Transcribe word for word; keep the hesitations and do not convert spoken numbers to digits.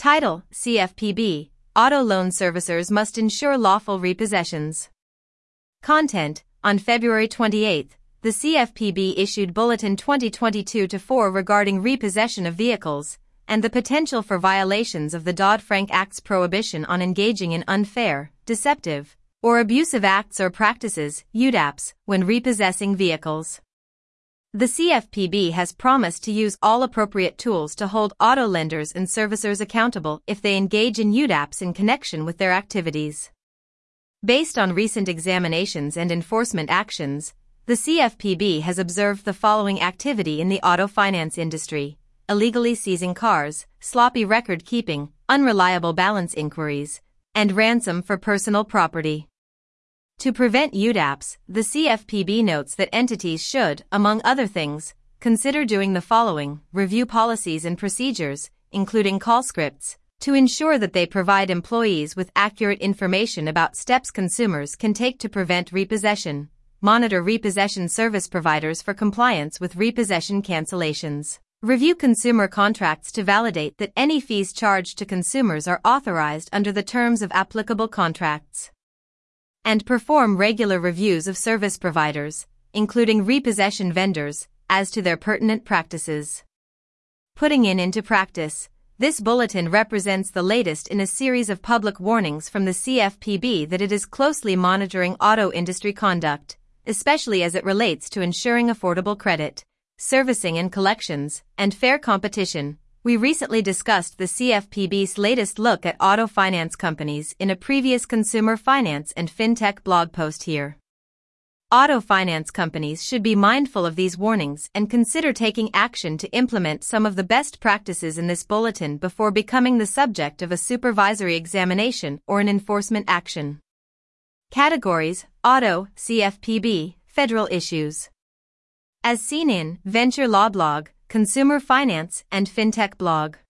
Title: C F P B, Auto Loan Servicers Must Ensure Lawful Repossessions. Content: On February twenty-eighth, the C F P B issued Bulletin twenty twenty-two dash four regarding repossession of vehicles, and the potential for violations of the Dodd-Frank Act's prohibition on engaging in unfair, deceptive, or abusive acts or practices, U D A Ps, when repossessing vehicles. The C F P B has promised to use all appropriate tools to hold auto lenders and servicers accountable if they engage in U D A Ps in connection with their activities. Based on recent examinations and enforcement actions, the C F P B has observed the following activity in the auto finance industry: illegally seizing cars, sloppy record keeping, unreliable balance inquiries, and ransom for personal property. To prevent U D A Ps, the C F P B notes that entities should, among other things, consider doing the following: review policies and procedures, including call scripts, to ensure that they provide employees with accurate information about steps consumers can take to prevent repossession, monitor repossession service providers for compliance with repossession cancellations, review consumer contracts to validate that any fees charged to consumers are authorized under the terms of applicable contracts, and perform regular reviews of service providers, including repossession vendors, as to their pertinent practices. Putting it into practice, this bulletin represents the latest in a series of public warnings from the C F P B that it is closely monitoring auto industry conduct, especially as it relates to ensuring affordable credit, servicing and collections, and fair competition. We recently discussed the C F P B's latest look at auto finance companies in a previous consumer finance and fintech blog post here. Auto finance companies should be mindful of these warnings and consider taking action to implement some of the best practices in this bulletin before becoming the subject of a supervisory examination or an enforcement action. Categories: Auto, C F P B, Federal Issues. As seen in Venture Law Blog, Consumer Finance and Fintech Blog.